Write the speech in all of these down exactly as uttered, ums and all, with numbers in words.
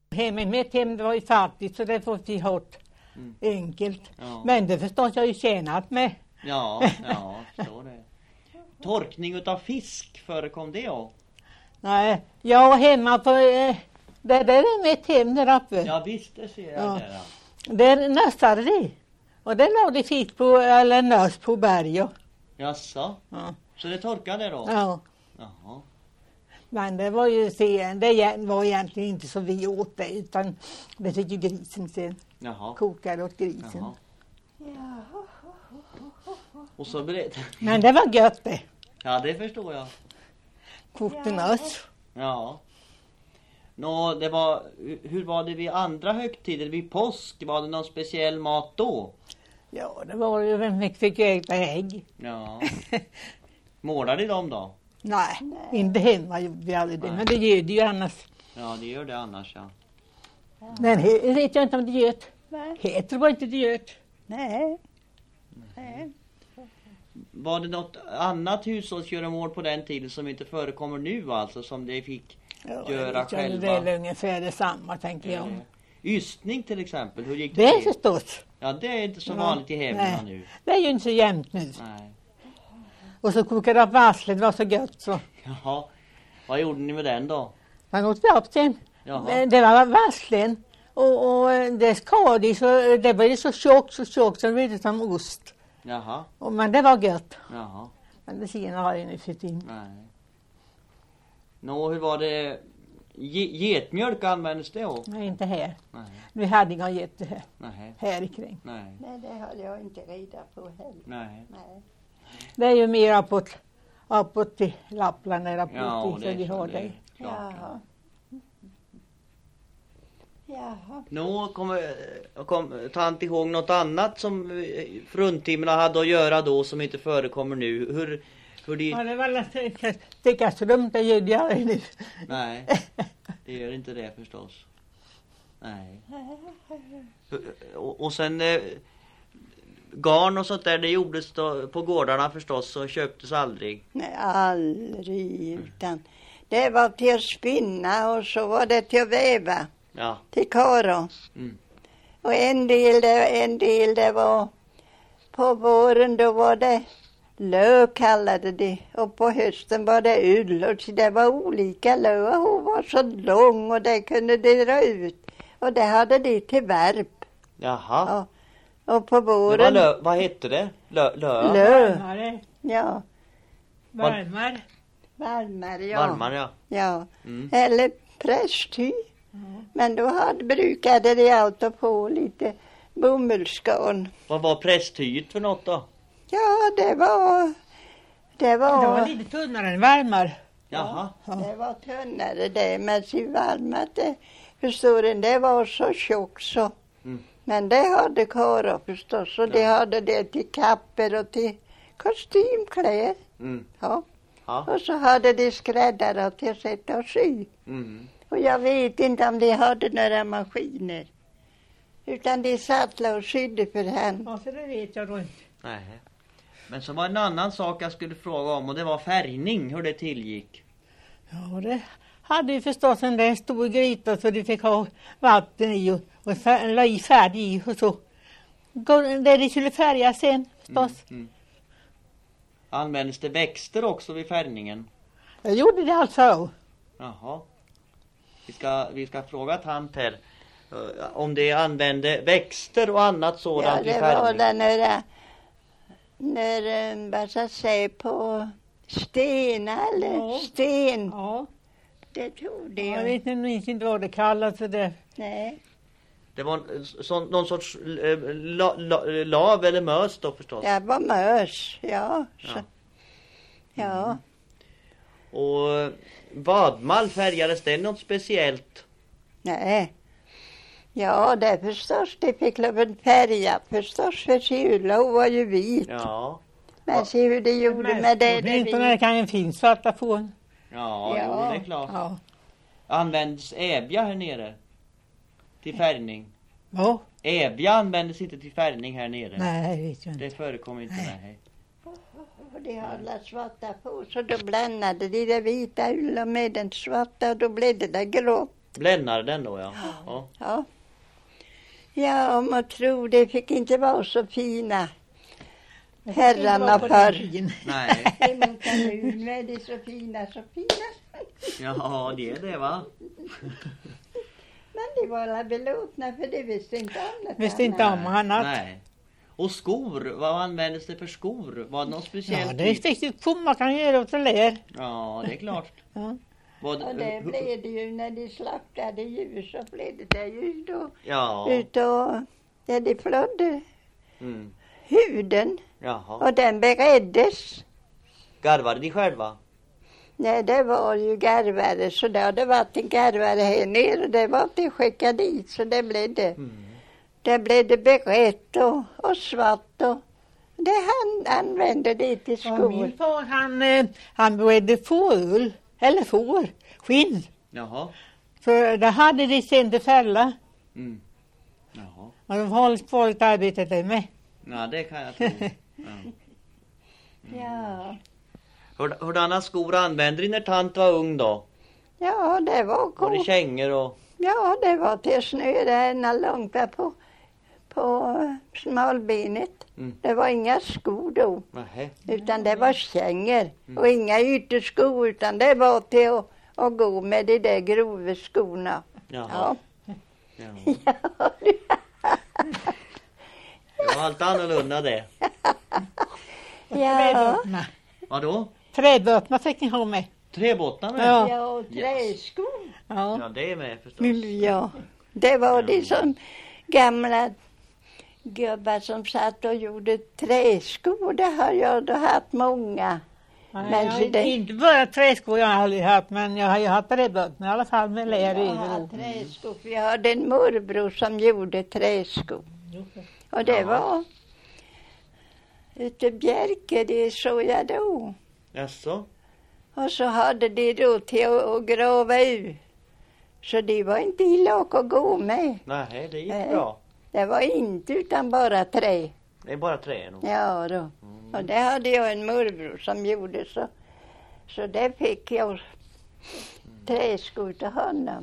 Hemmet mitt hem var ju fattigt så det får vi hårt mm. enkelt. Ja. Men det förstås jag ju tjänat med. Ja, ja, så det. Torkning utav fisk, förekom det också? Nej, jag var hemma på, eh, där, där är mitt hem där uppe. Ja visst, det ser jag ja. där. Ja. Där nössade de. Och där låg de fisk på, eller nös på berg. Och. Jaså? Ja. Så det torkade då? Ja. Jaha. Men det var ju sen, det var egentligen inte så vi åt det utan det fick ju grisen sen. Jaha. Kokade åt grisen. Jaha. Och så berätt. Men det var gött det. Ja, det förstår jag. Kortenös. Ja. Nå, det var, hur var det vid andra högtider, vid påsk? Var det någon speciell mat då? Ja, det var ju, vem fick ju äta ägg. Ja. Målade de då? Nej, Nej, inte hemma gjorde vi aldrig det. Nej. Men det gör det ju annars. Ja, det gör det annars, ja. Den he- vet jag inte om det göt. Nej. Heter var inte det göt. Nej. Nej. Var det något annat hushållsgöromål på den tiden som inte förekommer nu alltså, som de fick ja, göra det själva? Det är väl ungefär detsamma, tänker jag. Ystning till exempel, hur gick det? Det är förstås. Ja, det är inte så vanligt i hemmen nu. Det är ju inte så jämnt nu. Nej. Och så kokade upp vasslet, det var så gött så. Jaha, vad gjorde ni med den då? Man åt upp sen. Jaha. Det var vasslen. Och, och det skadade så det blev så tjockt, så tjockt så det blev som ost. Jaha. Och, men det var gött. Jaha. Men det senare har jag nu fått in. Nej. Nå, hur var det? Ge- getmjölk användes det också? Nej, inte här. Nej. Vi hade inga getter här. Nej. Här ikring. Nej. Nej, det har jag inte reda på heller. Nej. Nej. Det är ju mer uppåt, uppåt till Lappland där uppåt Ja, dit, så vi har det. det. Jaha. Jaha. Nå, kommer kom, ta inte ihåg något annat som fruntimmerna hade att göra då som inte förekommer nu. Hur, hur de... Ja, det var stickarsrum, det gör jag nu. Nej, det gör inte det förstås. Nej. Och, och sen eh, garn och sånt där, det gjordes då på gårdarna förstås och köptes aldrig. Nej, aldrig. Utan det var till att spinna och så var det till att väva. Ja. Till karo. Mm. Och en del, det, en del det var på våren, då var det lö kallade det. Och på hösten var det ull. Och så det var olika lö. Hon var så lång och det kunde det dra ut. Och det hade det till värp. Jaha. Ja. Och på våren... Det var lö, vad hette det? Lö? Lö? Lö. Varmare. Ja. Varmare. Varmare, ja. Varmare, ja. Ja. Mm. Eller prästty. Mm. Men då hade, brukade de alltid på lite bomullsgarn. Vad var prästtyget för något då? Ja, det var... Det var, Det var lite tunnare än varmare. Jaha. ja, det var tunnare det. Men si varmat, det, förstår du, det var så tjock så. Mm. Men det hade kara förstås. Och Ja. det hade det till kapper och till kostymkläder. Mm. Ja. Ja. Och så hade de skräddare till att sätta och sy. Mm. Och jag vet inte om de hade några maskiner. Utan de satt och sydde för hand. Ja, så det vet jag då inte. Nej. Men så var en annan sak jag skulle fråga om och det var färgning, hur det tillgick. Ja, det hade ju förstås en där stor gryta så de fick ha vatten i och, och fär, la i färg i och så. Där de skulle färga sen förstås. Mm. Mm. Användes det växter också vid färgningen? Jag gjorde det alltså. Jaha. Vi ska, vi ska fråga tant här uh, om det använde växter och annat Ja, sådant vid det var färgning. det när, när um, vad ska jag säga, på stenar eller Ja. sten. Ja, Det tog det. jag vet inte, inte vad det kallas för det. Nej. Det var en, sån, någon sorts uh, la, la, lav eller mös då förstås. Det var mös, ja. Så. Ja. Ja. Och vadmal, färgades det något speciellt? Nej. Ja, det förstås. Det fick lov att färga förstås. För Sula, hon var ju vit. Ja. Men se hur det gjorde med det. det Inte när det kan ju finnas svarta fån. Ja, Ja. Jo, det är klart. Ja. Används ävja här nere till färgning? Ja. Ävja användes inte till färgning här nere. Nej, det vet jag inte. Det förekom inte. Nej. Nej. Och de hade svarta på, så då blandade de det vita ullen med den svarta och då blev det där grått. Blännade den då, ja. Ja. Ja. Ja, om man tror det fick inte vara så fina herrarna förr. Nej. Emot nu är det så fina, så fina. Ja, det är det, va? Men det var alla belåtna för det visste inte annat. Visste inte om annat. Nej. Och skor, vad användes det för skor? Var det något speciellt? Ja, det är riktigt kom man kan göra åt lär. Ja, det är klart. Ja. Vad, Och det blev det ju när de slaktade djur, så blev det där ju då. Ja. Utav, ja, de flödde Mm. huden Jaha. och den bereddes. Garvade de själva? Nej, det var ju garvare, så det hade varit en garvare här nere. Det var inte skickat dit, så det blev det. Mm. Det blev det berett och, och svart och det han använde det till Ja, skor. min far han, eh, han bredde fårull, eller får, skinn. Jaha. Så det hade de sen till fälla. Mm. Jaha. Och de har hållit på ett arbete där med. Ja, det kan jag tro. Ja. Ja, Hur, hurdana skor använde ni när tant var ung då? ja, det var Var det coolt. kängor och... Ja, det var till snö där ena långt där på, på eh, smalbenet. Mm. Det var inga skor då, Nähä. utan det var kängor. Och inga ytterskor, utan det var till att, att gå med de där grova skorna. Jaha. Ja. Ja. Ja. Det var allt annorlunda det. Ja, Träbötna. Vadå? Träbötna fick ni ha med. Tre bottnar med? Ja. ja, och träskor. Ja. Ja, det är med förstås. Ja, det var de som gamla gubbar som satt och gjorde träskor. Det har jag då haft många. Nej, Men jag så har det- inte bara träskor jag har aldrig haft, men jag har ju haft träbötna i alla fall med lär Jag i. har träskor. för Jag hade en morbror som gjorde träskor. Och det Ja. var ute Bjerke, det såg jag då. Jaså? Och så hade de då till att, att grava ur. Så det var inte illa att gå med. Nej, det gick Nej. bra. Det var inte utan bara trä. Det är bara tre nog. Ja då. Och det hade jag en morbror som gjorde så. Så det fick jag träskor till honom.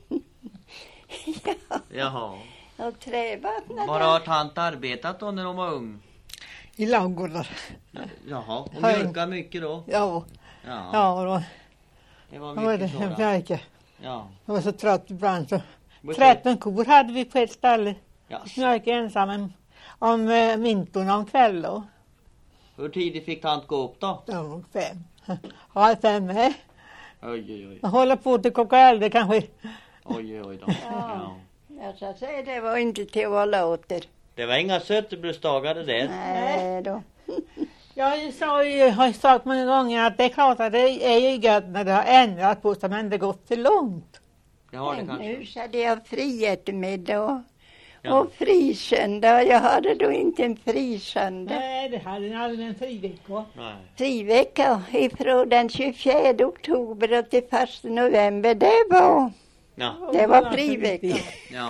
Ja, Jaha. och trävattnet. Var har tant arbetat då när hon var ung? I ladugårdar. Jaha, hon Höj. mjölkade mycket då? Ja, Ja, ja då, det var då var det mycket en sådant. färke. Ja. Jag var så trött ibland så. Vad tretton kor hade vi på ett ställe. Ja. Mjölk ensam en- om äh, vinterna om kvällen. Hur tidigt fick tant gå upp då? Ja, om fem. Halv fem med. Oj, oj, oj. Jag håller på till klockan elva kanske. Oj, oj då. Ja. Ja. Jag ska säga det var inte till att vara åter. Det var inga sötebrödsdagar det där. Nej då. Jag sa ju, har sagt många gånger att det är klart att det är ju gött när det har ändrat på sig, men det går för långt. Det har det Men kanske. nu så hade jag fri eftermiddag och, Ja. och fri söndag. Jag hade då inte en fri söndag. Nej, det hade ni aldrig en frivecka. Nej. Frivecka ifrån den tjugofjärde oktober och till första november. Det var, Ja. det var frivecka. Jaha.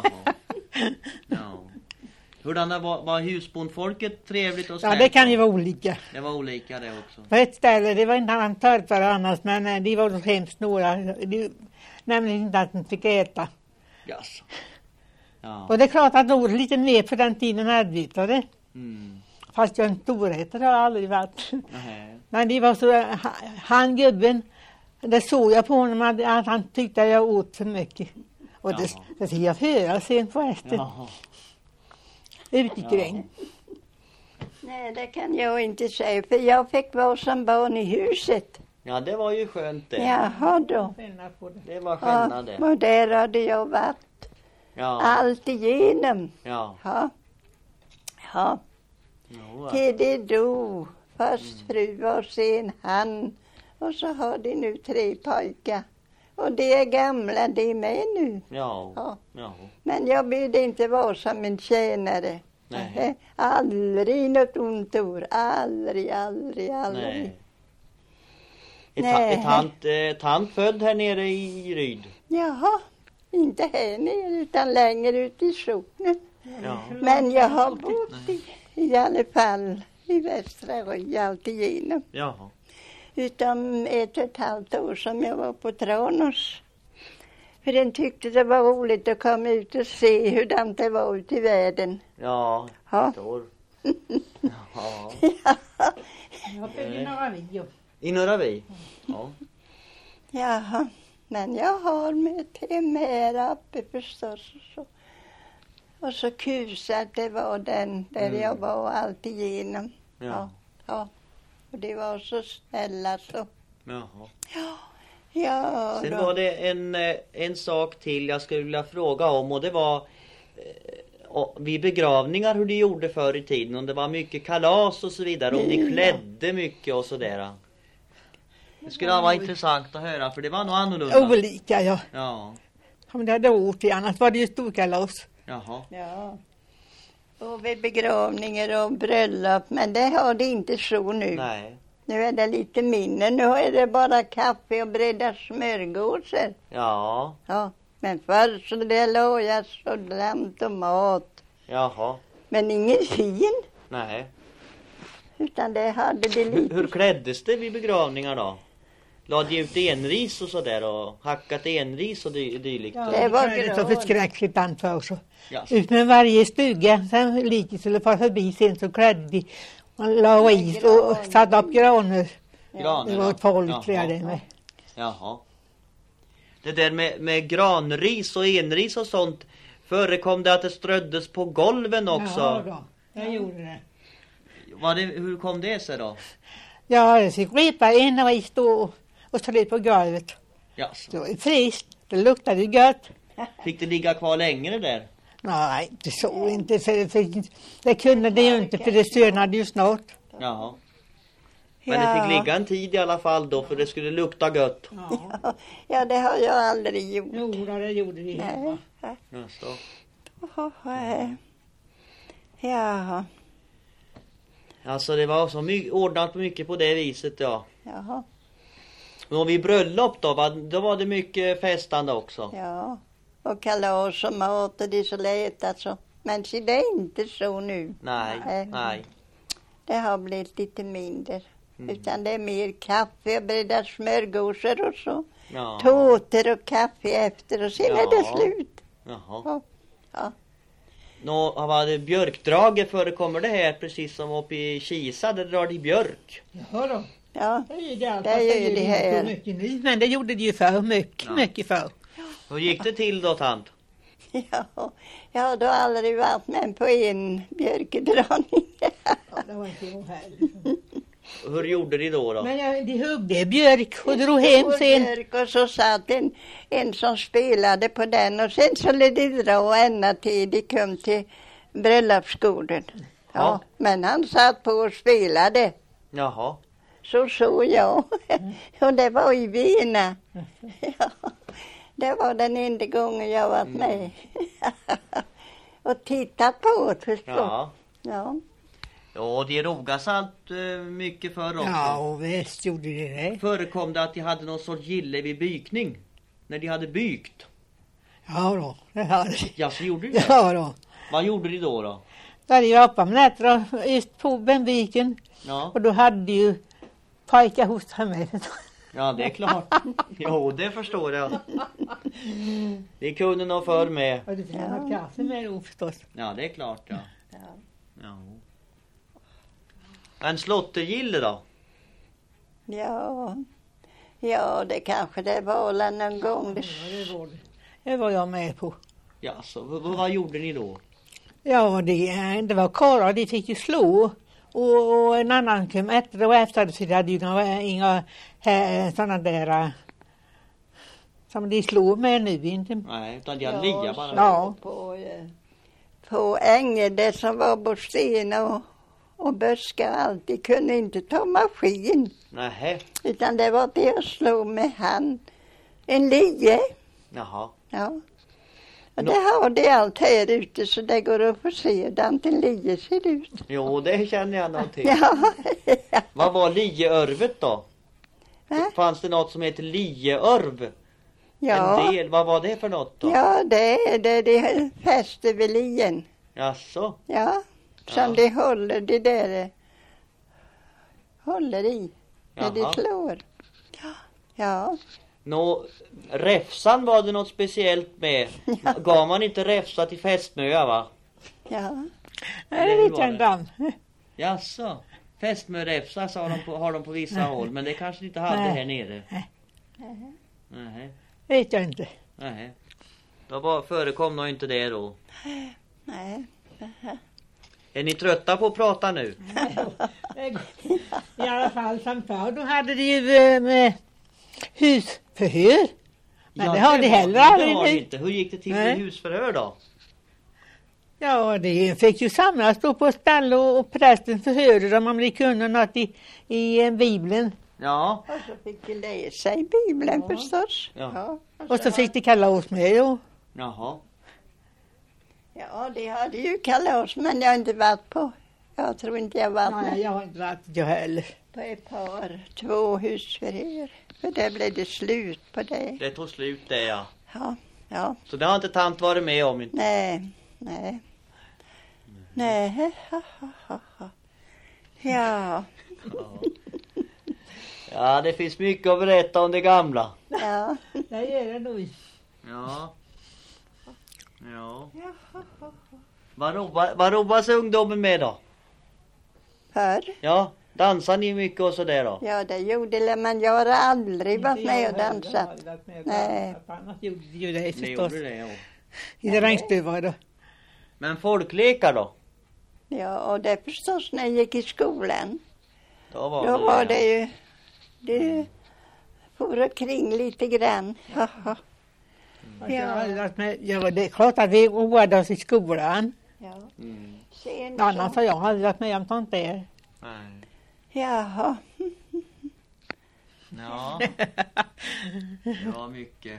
Ja. Hurdana var, var husbondfolket trevligt och Ja, snällt? det kan ju vara olika. Det var olika det också. På ett ställe, det var inte han törpare annars, men eh, de var så hemskt snåla. De, nämligen inte att de fick äta. Jaså. Ja. Och det är klart att de åt lite mer på den tiden arbetade. Mm. Fast jag en storhetare har jag aldrig varit. Nej. Men det var så, eh, ha- han gubben, det såg jag på honom att, att han tyckte att jag åt för mycket. Och det, Jaha. det fick jag höra sen förresten. Jaha. Utikring. Nej, det kan jag inte säga. För jag fick vara som barn i huset. Ja, det var ju skönt det. Jaha då. Det var Ja, skillnad det. och där hade jag varit Ja. allt igenom. Ja. Ja. Ja. Jo, Till det dog. Först fru och sen han. Och så har de nu tre pojkar. Och de är gamla, de är med nu. Ja. Ja. Ja. Men jag vill inte vara som en tjänare. Nej. Eh, Aldrig något ont ord. Aldrig, aldrig, aldrig. Nej. Är, ta, Nej. är tant, eh, tant född här nere i Ryd? Jaha, inte här nere utan längre ut i solen. Ja. Men jag har bott i, i alla fall i Västra Ryd alltigenom. Jaha. Utom ett och ett halvt år som jag var på Tranås. För den tyckte det var roligt att komma ut och se hur det var ute i världen. Ja, Ja. jag förstår. Ja. Jag följer några videor. I Norra Vi? Ja. Jaha, men jag har med till mer uppe förstås. Och så, och så kusat det var den där Mm. jag var allt igenom. Ja. Ja, ja. Och det var så snälla så. Jaha. Ja, Sen då. var det en, eh, en sak till jag skulle vilja fråga om, och det var eh, och vid begravningar hur de gjorde förr i tiden, om det var mycket kalas och så vidare, om de klädde mycket och sådär. Det skulle vara intressant att höra, för det var nog annorlunda. Olika, ja. Ja, Om det hade åkt i, annars var det ju storkalas. jaha. Ja. Och vid begravningar och bröllop, men det har det inte så nu. Nej, Nu är det lite mindre, nu är det bara kaffe och bredda smörgåsar. ja, Ja, men förr så det lojas och lamt och mat. jaha, Men ingen fin, nej. utan det hade det Hur, lite. hur kläddes det vid begravningar då? Lade de ut enris och sådär och hackat enris och dy, dylikt? Ja, Det det var var så gran. förskräckligt anför så. Ja. Ut med varje stuga, sen lite skulle fara förbi sen så klädde de. Man la is och satte upp graner. Graner, Det var ja. ett farligt Jaha. träd det med. Jaha. Det där med, med granris och enris och sånt, förekom det att det ströddes på golven också? Ja, då. Jag gjorde det. Var det, hur kom det sig då? Ja, jag fick repa en ris då och strö på golvet. Jaså. Det var ju friskt, det luktade ju gött. Fick det ligga kvar länge det där? Nej, det så inte. För det, för det kunde det ju inte, för det stönade ju snart. Jaha. Men det fick ligga en tid i alla fall då, för det skulle lukta gött. Ja, Ja, det har jag aldrig gjort. jo, det gjorde det hemma. Nej. Jaså. Jaha. Jaha. Alltså det var så mycket, ordnat mycket på det viset, ja. Jaha. Och vid bröllop då, va, då var det mycket festande också. Ja. Och kalas och mat och det så lätt alltså. Men se, det är inte så nu. Nej, Nej. nej. Det har blivit lite mindre. Mm. Utan det är mer kaffe och bredda smörgåsar och så. Ja. Tårtor och kaffe efter och sen är det Ja. slut. Jaha. Ja. Ja. Nå, var det björkdrage förekommer det här precis som uppe i Kisa, där drar de björk. Jaha då. Ja. Det är det allt. Det fast gör gör det inte här. så mycket nu. Men det gjorde det ju förr. Mycket, Ja. mycket förr. Hur gick det till då, tant? Ja. Jag har då aldrig varit med på en björkedragning. Ja, det var inte jag heller. Hur gjorde de då? då? Men jag, de huggde björk och drog hem Och sen. björk och så satt en, en som spelade på den och sen så lät de dra ända till de kom till bröllopsgården. Ja, Ja. men han satt på och spelade. Jaha. Så såg jag. Och det var i Vena. Ja, det var den enda gången jag varit med. Och tittat på det förstås. Ja. Ja. Ja, de rogas allt eh, mycket förr också. Ja, och visst gjorde de det. Förekom det att de hade någon sorts gille vid bykning? När de hade bykt? Ja då, det hade de. Ja, så gjorde de det? Ja då. Vad gjorde de då då? Där jag uppe med nätter just på Benviken. Ja, Och då hade de ju pojkar hos sig med. ja det är klart. Jo, det förstår jag. Det kunde nog förr med. Och det fick ha kaffe med då förstås. Ja, det är klart, ja. Ja. Ja. En slottergille då? Ja. Ja, det kanske det var väl någon gång. Det... Ja, det var det. Det var jag med på. Ja, så v- v- vad gjorde ni då? Ja, det, det var karlar, de fick ju slå. Och, och en annan kom efter och efter, för de hade ju inga, inga äh, sådana där äh, som de slår med nu inte. Nej, utan de hade ligga bara. så Ja. På, eh, på ängen där som var på sten och, och buskar och allt. De kunde inte ta maskin. Nähä, Utan det var det att slå med hand. En lie. jaha. Ja. Och Nå- det har de allt här ute så det går att få se hur en lie ser ut. Jo, det känner jag nog till. Ja. Vad var lieörvet då? Va? Fanns det något som heter lieörv? Ja. En del, vad var det för något då? Ja, det är det de fäster vid lien. Jaså? Ja. Som Ja. de håller det där. eh, Håller i. När de Jaha. slår. Ja. Ja. Nå, räfsan var det något speciellt med. Ja. Gav man inte räfsa till fästmöa, va? Ja. Nej, det vet jag inte om. Jaså, fästmöräfsa sa de på, har de på vissa håll, men det kanske inte hade Nej. här nere. Nej. Nej. Vet jag inte. Nej. Då var, förekom nog inte det då. Nej. Är ni trötta på att prata nu? I alla fall som förr, då hade de ju eh, med husförhör. Men det har de var- heller det aldrig har nu. de inte. Hur gick det till Nej. med husförhör då? Ja, det fick ju samlas då på ställe och, och prästen förhörde dem om de kunde något i, i eh, Bibeln. Ja. Och så fick vi läsa i Bibeln Ja. förstås. Ja. Och så fick de kalla oss med då. Jaha. Ja, det hade ju kalas, men jag har inte varit på. Jag tror inte jag varit Nej, med jag har inte varit jag heller. på ett par, två husförhör. För där blev det slut på det. Det tog slut det, ja. Ja, ja, Så det har inte tant varit med om inte. nej, nej. Nej, ha, ha, ha, ha. Ja, Ja, det finns mycket att berätta om det gamla. ja. Det gör det nog. Ja. Ja. Vad robar, vad robas ungdomen med då? Förr? Ja, dansar ni mycket och sådär då? Ja, det gjorde det, men jag har aldrig varit med och dansat. Nej. Annars gjorde de ju det Ni förstås. gjorde det, ja. I det regnstuvar då. Men folklekar då? Ja, och det förstås när jag gick i skolan. Då var Då det, var det ju, det for omkring lite grann. Ja, ja. Jag har aldrig varit med. Ja, det är klart att vi roade oss i skolan. Ja. Mm. Sen Annars så, har jag aldrig varit med om sånt där. Nej. jaha, Ja. Det var mycket.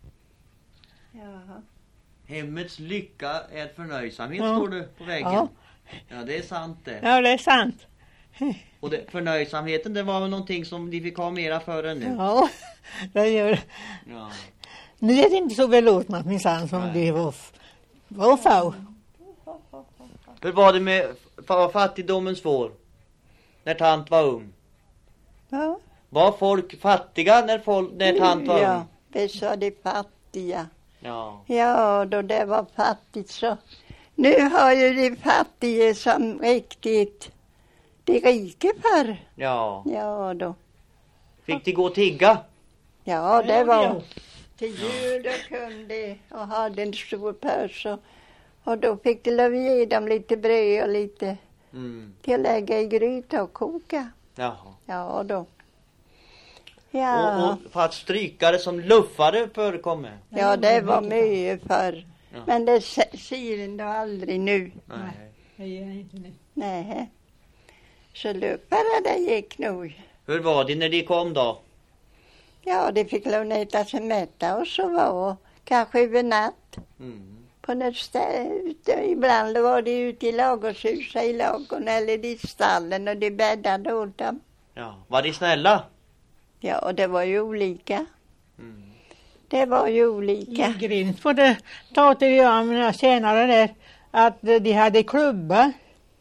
jaha. Hemmets lycka är förnöjsamhet, Ja. står det på väggen. Ja. Ja, det är sant det. Ja, det är sant. Och det, förnöjsamheten, det var väl någonting som de fick ha mera för än nu. Ja, det gör det. Ja. Nu är det inte så belåtna minsann som Nej. det var, var förr. Hur var det med f- fattigdomens svår? När tant var ung? Ja, Var folk fattiga när, folk, när tant var ja, ung? det sa de fattiga. Ja. Ja, då det var fattigt så. Nu har ju de fattiga som riktigt de rika förr. Ja. Ja, då. Fick de gå och tigga? Ja, det var Ja. till jul då kunde och hade en stor pös och, och då fick de lov ge dem lite bröd och lite Mm. till att lägga i gryta och koka. Jaha. Ja, då. Ja, Och, och för att strykare som luffare förekom med? ja det var mycket förr. Ja. Men det se- ser en då aldrig nu. Nej. Det gör jag inte nu. Nej. Så luppare det gick nog. Hur var det när de kom då? Ja, de fick lov äta sig mätta och så var kanske över natt. Mm. På nästa, ute, ibland var de ute i lagerhuset i lagren eller i stallen och de bäddade åt dem. Ja. Var de snälla? Ja, och det var ju olika. Mm. Det var ju olika. I Grimsbo det pratade jag om när jag tjänade där att de hade klubbar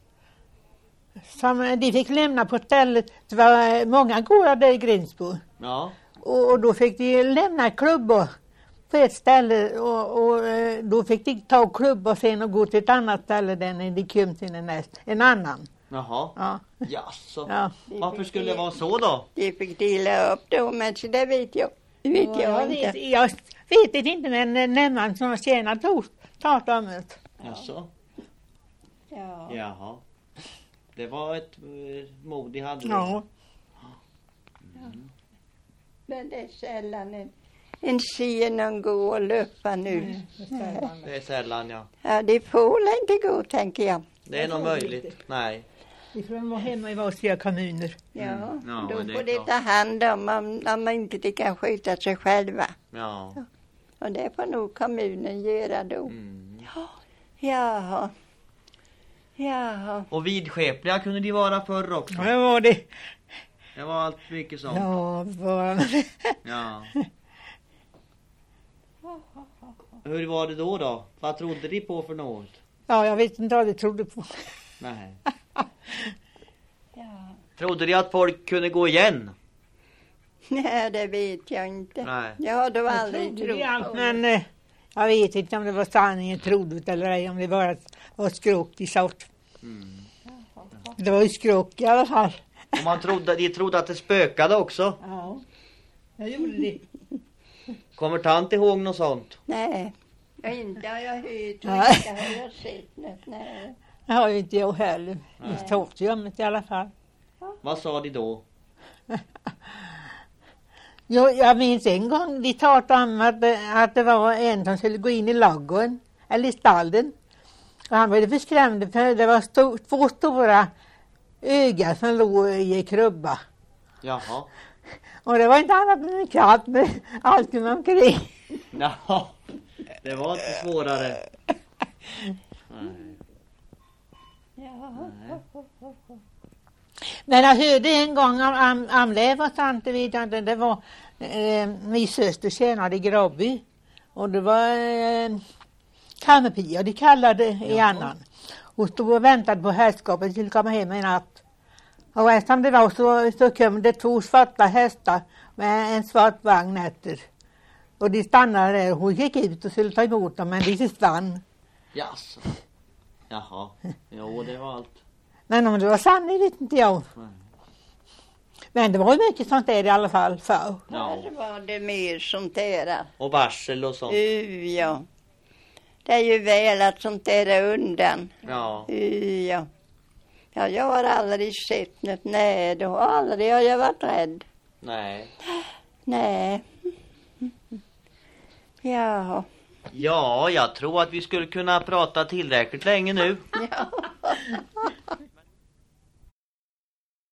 som de fick lämna på stället. Det var många gårdar där i Grimsbo. Ja. Och, och då fick de lämna klubbor på ett ställe och, och eh, då fick de ta klubbor sen och gå till ett annat ställe där när de kom till en, näst, en annan. Jaha. Ja. Jaså. Ja. Varför skulle det vara så då? De fick dela upp då, men så det vet jag, det vet jag, jag, inte. vet, jag vet det inte, men eh, när man som tjänar tog talade om det. Jaså. Ja. Jaha. Det var ett eh, mod de hade. Ja. Men det är sällan en, en ser någon gå och löpa nu. Det är sällan, ja. Ja, det får inte gå, tänker jag. Det är nog möjligt. Nej. Vi får vara hemma i varsiga kommuner. Ja, Mm. Ja, då det är får de klart. ta hand om om, om inte de kan sköta sig själva. Ja. Och det får nog kommunen göra då. Mm. Jaha. Jaha. Och vidskepliga kunde de vara förr också. Ja, det var det. Det var allt mycket sånt. Ja, var Ja. Hur var det då då? Vad trodde de på för något? ja, jag vet inte vad de trodde på. Nej. Ja. Trodde de att folk kunde gå igen? Nej, det vet jag inte. Nej. Jag har då Jag aldrig trodde det allt, trott på men eh, jag vet inte om det var sanningen troligt eller ej, om det bara var skrock i sort. Mm. Det var ju skrock i alla fall. Och man trodde, de trodde att det spökade också. Ja, jag gjorde det. Kommer tant ihåg något sånt? Nej, jag inte har jag hört och Nej. inte har jag sett något. Nej. Det har ju inte jag heller. Nej. Det stod ju om det i alla fall. Vad sa de då? Jo, jag minns en gång de talade om att, att det var en som skulle gå in i ladugården, eller i stallen. Och han blev för skrämd för det var sto- två stora ögon som låg i krubba. Jaha. Och det var inte annat än en katt med allt omkring. Jaha. Det var inte svårare. Nej. Ja. Men jag hörde en gång om am, Amlev och sant, det vet jag inte. Det var eh, min syster tjänade i Grabby. Och det var eh, Kammerpia, de kallade i Jaha. annan. Och stod och väntade på herrskapet skulle komma hem en natt. Och eftersom det var så, så kom det två svarta hästar med en svart vagn efter. Och de stannade där och hon gick ut och skulle ta emot dem, men de försvann. Jaså. Jaha. Jo, det var allt. Men om det var sant vet inte jag. Nej. Men det var ju mycket sånt där i alla fall för. Ja. Här var det mer sånt där. Och varsel och sånt. Uh, ja. Det är ju väl att sånt där är undan. Ja. Uh, ja. Ja, jag har aldrig sett något. Nej, då aldrig har jag varit rädd. Nej. Nej. Ja. Ja, jag tror att vi skulle kunna prata tillräckligt länge nu. Ja.